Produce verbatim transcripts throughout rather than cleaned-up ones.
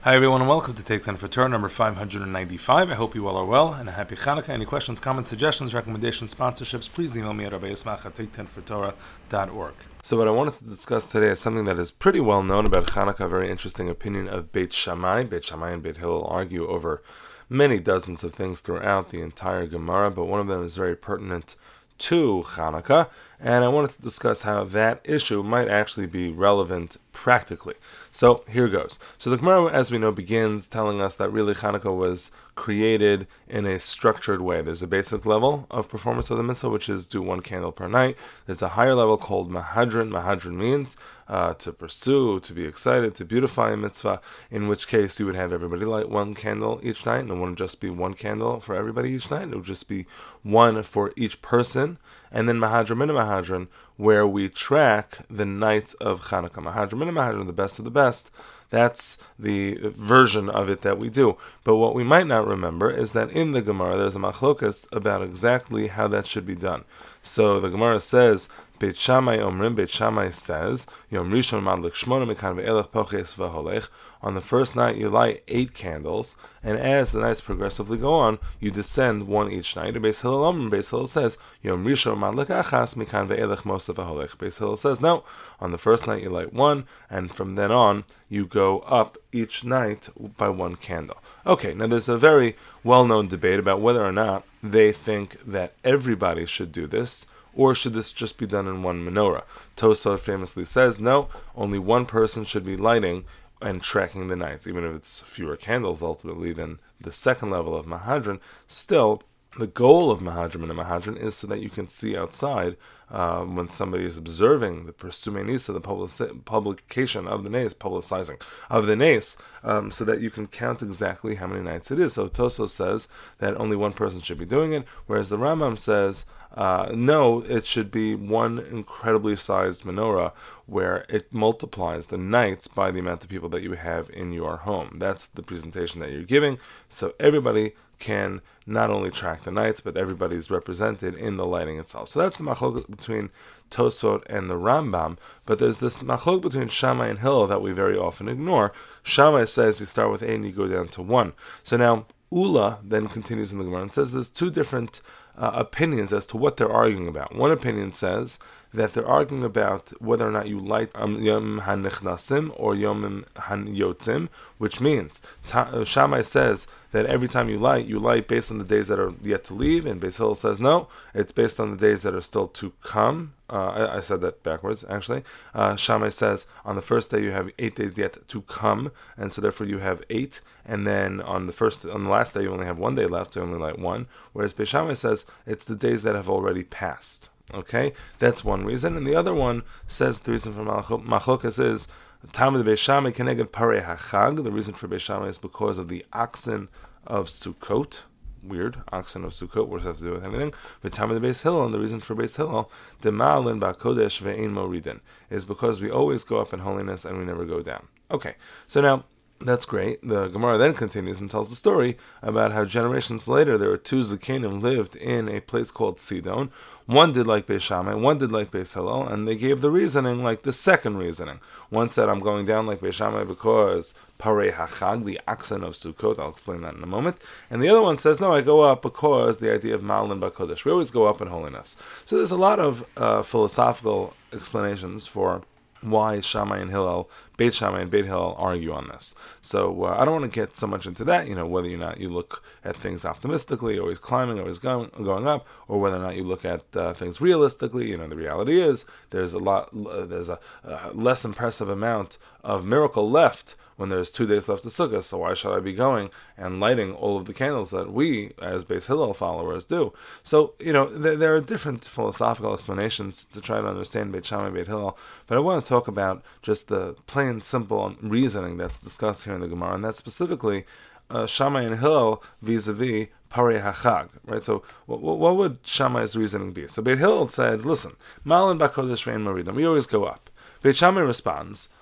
Hi everyone and welcome to Take ten for Torah number five hundred ninety-five. I hope you all are well and a happy Chanukah. Any questions, comments, suggestions, recommendations, sponsorships, please email me at rabbi yismach at take ten for torah dot org. So what I wanted to discuss today is something that is pretty well known about Chanukah, a very interesting opinion of Beit Shammai. Beit Shammai and Beit Hillel argue over many dozens of things throughout the entire Gemara, but one of them is very pertinent to Chanukah, and I wanted to discuss how that issue might actually be relevant practically. So here goes. So the Gemara, as we know, begins telling us that really Chanukah was created in a structured way. There's a basic level of performance of the mitzvah, which is do one candle per night. There's a higher level called Mahadran. Mahadran means uh, to pursue, to be excited, to beautify a mitzvah, in which case you would have everybody light one candle each night, and it wouldn't just be one candle for everybody each night, it would just be one for each person. And then Mahadran Min Mahadran, where we track the nights of Chanukah. Mahadran Min Mahadran, the best of the best. That's the version of it that we do. But what we might not remember is that in the Gemara there's a machlokas about exactly how that should be done. So the Gemara says, Beit Shammai Omrim, Beit Shammai says, Yom Rishon Madlik Shmona Mekan Ve'elech Poches V'holech. On the first night you light eight candles, and as the nights progressively go on, you descend one each night. Beis Hillel Omrim, Beis Hillel says, Yom Rishon Madlik Achas Mekan Ve'elech Mosa V'holech. Beis Hillel says, no, on the first night you light one, and from then on you go up each night by one candle. Okay, now there's a very well-known debate about whether or not they think that everybody should do this, or should this just be done in one menorah? Tosafot famously says, no, only one person should be lighting and tracking the nights, even if it's fewer candles ultimately than the second level of Mahadran. Still, the goal of Mahadran and Mahadran is so that you can see outside uh, when somebody is observing the Persumei Nisa, the public, publication of the nace, publicizing of the nace, um, so that you can count exactly how many nights it is. So Tosafot says that only one person should be doing it, whereas the Rambam says, Uh, no, it should be one incredibly sized menorah where it multiplies the nights by the amount of people that you have in your home. That's the presentation that you're giving, so everybody can not only track the nights, but everybody's represented in the lighting itself. So that's the machlok between Tosafot and the Rambam, but there's this machlok between Shammai and Hillel that we very often ignore. Shammai says you start with eight and you go down to one. So now Ula then continues in the Gemara and says there's two different Uh, opinions as to what they're arguing about. One opinion says that they're arguing about whether or not you light um, Yom HaNichnasim or Yom HaYotzim, which means ta- uh, Shammai says that every time you light, you light based on the days that are yet to leave, and Beis Hillel says no, it's based on the days that are still to come. Uh, I, I said that backwards, actually. Uh, Shammai says on the first day you have eight days yet to come, and so therefore you have eight, and then on the first, on the last day you only have one day left, so you only light one. Whereas Beis Shammai says it's the days that have already passed. Okay, that's one reason, and the other one says the reason for machlokas is Talmud Beis Shammai keneged parei hachag. The reason for Beis Shammai is because of the oxen of Sukkot. Weird, oxen of Sukkot. What does that have to do with anything? But Talmud Beis Hillel, and the reason for Beis Hillel, demalin ba'kodesh ve'ein moridin, is because we always go up in holiness and we never go down. Okay, so now that's great. The Gemara then continues and tells the story about how generations later there were two Zakenim lived in a place called Sidon. One did like Beis Shammai, one did like Beis Hillel, and they gave the reasoning like the second reasoning. One said, I'm going down like Beis Shammai because Parei Hachag, the oxen of Sukkot. I'll explain that in a moment. And the other one says, no, I go up because the idea of Malin Bakodesh. We always go up in holiness. So there's a lot of uh, philosophical explanations for why Shammai and Hillel, Beit Shammai and Beit Hillel argue on this. So uh, I don't want to get so much into that, you know, whether or not you look at things optimistically, always climbing, always going, going up, or whether or not you look at uh, things realistically. You know, the reality is there's a lot, uh, there's a uh, less impressive amount of miracle left when there's two days left to Sukkot, so why should I be going and lighting all of the candles that we, as Beis Hillel followers, do? So, you know, th- there are different philosophical explanations to try to understand Beit Shammai and Beit Hillel, but I want to talk about just the plain, simple reasoning that's discussed here in the Gemara, and that's specifically uh, Shammai and Hillel vis-a-vis Parei Hachag, right? So, what, what would Shammai's reasoning be? So, Beit Hillel said, listen, Malin Bakodesh Ve'en Moridim, we always go up. Beit Shammai responds,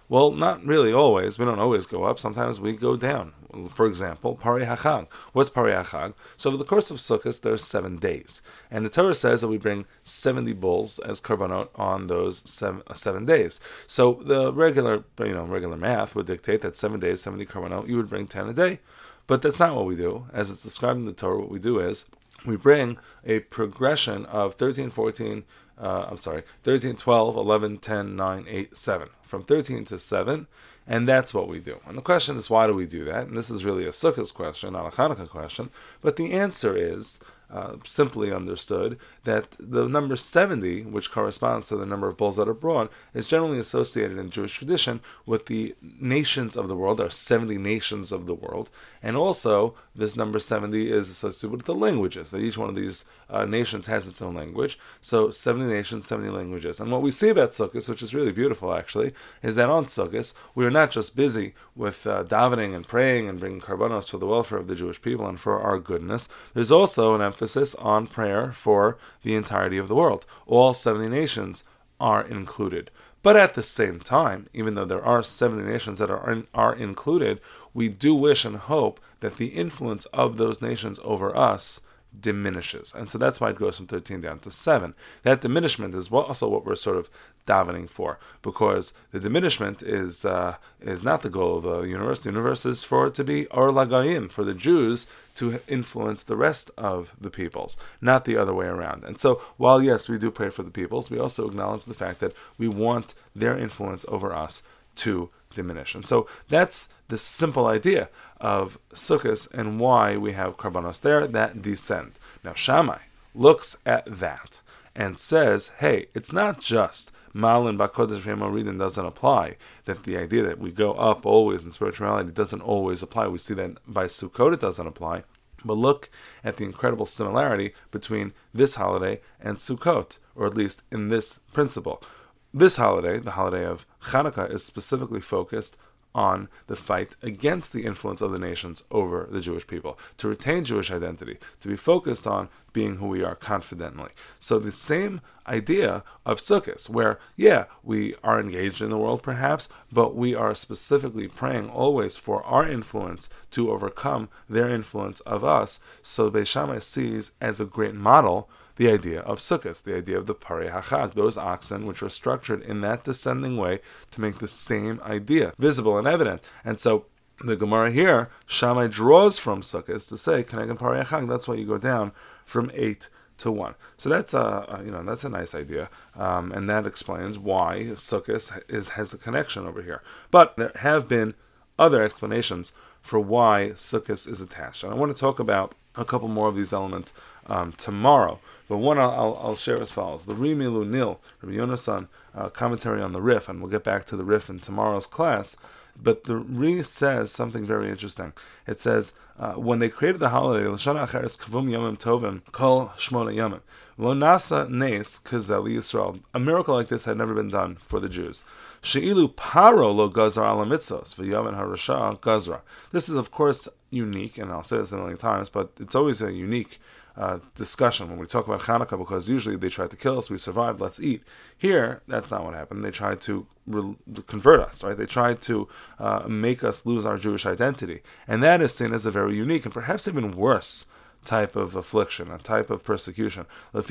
Well, not really always. We don't always go up. Sometimes we go down. For example, Pari HaChag. What's Pari HaChag? So over the course of Sukkot, there's seven days. And the Torah says that we bring seventy bulls as korbanot on those seven, uh, seven days. So the regular, you know, regular math would dictate that seven days, seventy korbanot, you would bring ten a day. But that's not what we do. As it's described in the Torah, what we do is we bring a progression of thirteen, fourteen, uh, I'm sorry, thirteen, twelve, eleven, ten, nine, eight, seven. From thirteen to seven, and that's what we do. And the question is, why do we do that? And this is really a Sukkot question, not a Hanukkah question. But the answer is, uh, simply understood, that the number seventy, which corresponds to the number of bulls that are brought, is generally associated in Jewish tradition with the nations of the world. There are seventy nations of the world. And also, this number seventy is associated with the languages, that each one of these uh, nations has its own language. So, seventy nations, seventy languages. And what we see about Sukkot, which is really beautiful actually, is that on Sukkot, we are not just busy with uh, davening and praying and bringing karbanos for the welfare of the Jewish people and for our goodness. There's also an emphasis on prayer for the entirety of the world. All seventy nations are included. But at the same time, even though there are seventy nations that are, are included, we do wish and hope that the influence of those nations over us diminishes. And so that's why it goes from thirteen down to seven. That diminishment is also what we're sort of davening for, because the diminishment is uh, is not the goal of the universe. The universe is for it to be Or Lagayim, for the Jews to influence the rest of the peoples, not the other way around. And so while yes, we do pray for the peoples, we also acknowledge the fact that we want their influence over us to diminish. And so that's the simple idea of Sukkot and why we have karbanos there that descend. Now Shammai looks at that and says, hey, it's not just Malin Bakodesh V'Moridin doesn't apply, that the idea that we go up always in spirituality doesn't always apply. We see that by Sukkot it doesn't apply. But look at the incredible similarity between this holiday and Sukkot, or at least in this principle. This holiday, the holiday of Hanukkah, is specifically focused on the fight against the influence of the nations over the Jewish people, to retain Jewish identity, to be focused on being who we are confidently. So the same idea of Sukkot, where, yeah, we are engaged in the world perhaps, but we are specifically praying always for our influence to overcome their influence of us. So Beis Shammai sees as a great model the idea of Sukkot, the idea of the Pari HaChag, those oxen which are structured in that descending way to make the same idea visible and evident. And so the Gemara here, Shammai draws from Sukkot to say, Keneged Pari HaChag, that's why you go down from eight to one. So that's a, you know, that's a nice idea, um, and that explains why Sukkot is, has a connection over here. But there have been other explanations for why Sukkot is attached. And I want to talk about a couple more of these elements um, tomorrow. But one I'll, I'll, I'll share as follows. The Rimilu Nil, Rabbi Yonasan, uh, commentary on the Rif, and we'll get back to the Rif in tomorrow's class. But the Ri says something very interesting. It says, uh, when they created the holiday, L'shana Acheres Kavum Yomim Tovim Kol Shmona Yomim Lo Nasa Nes Kazel Yisrael. A miracle like this had never been done for the Jews. She'ilu Paro Lo Gazar Ala Mitzvos V'Yavin HaRasha Gazra. This is of course unique, and I'll say this a million times, but it's always a unique Uh, discussion when we talk about Hanukkah, because usually they tried to kill us, we survived, let's eat. Here, that's not what happened. They tried to re- convert us, right? They tried to uh, make us lose our Jewish identity. And that is seen as a very unique and perhaps even worse type of affliction, a type of persecution. So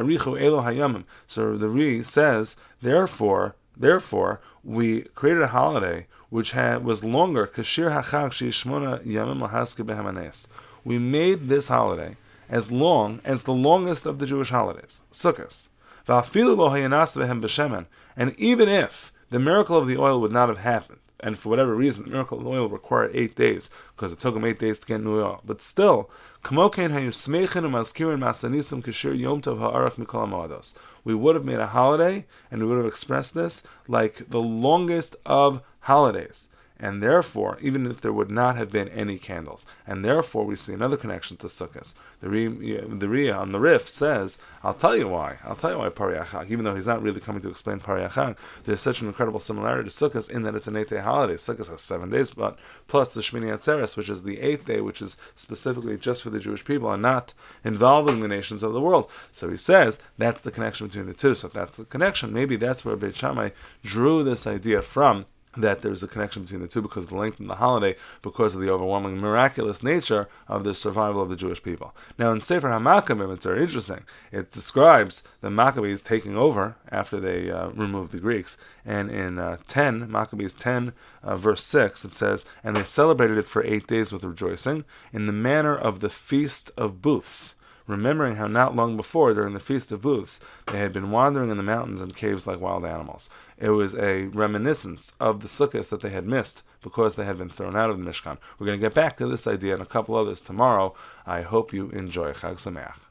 the Ri says, therefore, therefore, we created a holiday which had was longer. We made this holiday as long as the longest of the Jewish holidays, Sukkot. And even if the miracle of the oil would not have happened, and for whatever reason the miracle of the oil required eight days, because it took them eight days to get new oil, but still, we would have made a holiday, and we would have expressed this like the longest of holidays. And therefore, even if there would not have been any candles, and therefore we see another connection to Sukkot. The Riyah on the Rif says, I'll tell you why. I'll tell you why Pari HaChag, even though he's not really coming to explain Pari HaChag, there's such an incredible similarity to Sukkot in that it's an eight-day holiday. Sukkot has seven days, but plus the Shmini Atzeres, which is the eighth day, which is specifically just for the Jewish people and not involving the nations of the world. So he says that's the connection between the two. So if that's the connection, maybe that's where Beit Shammai drew this idea from, that there's a connection between the two because of the length of the holiday, because of the overwhelming miraculous nature of the survival of the Jewish people. Now in Sefer HaMaccabim, it's very interesting. It describes the Maccabees taking over after they uh, removed the Greeks. And in uh, ten, Maccabees ten, uh, verse six, it says, "And they celebrated it for eight days with rejoicing, in the manner of the Feast of Booths, remembering how not long before, during the Feast of Booths, they had been wandering in the mountains and caves like wild animals." It was a reminiscence of the Sukkot that they had missed because they had been thrown out of the Mishkan. We're going to get back to this idea and a couple others tomorrow. I hope you enjoy. Chag Sameach.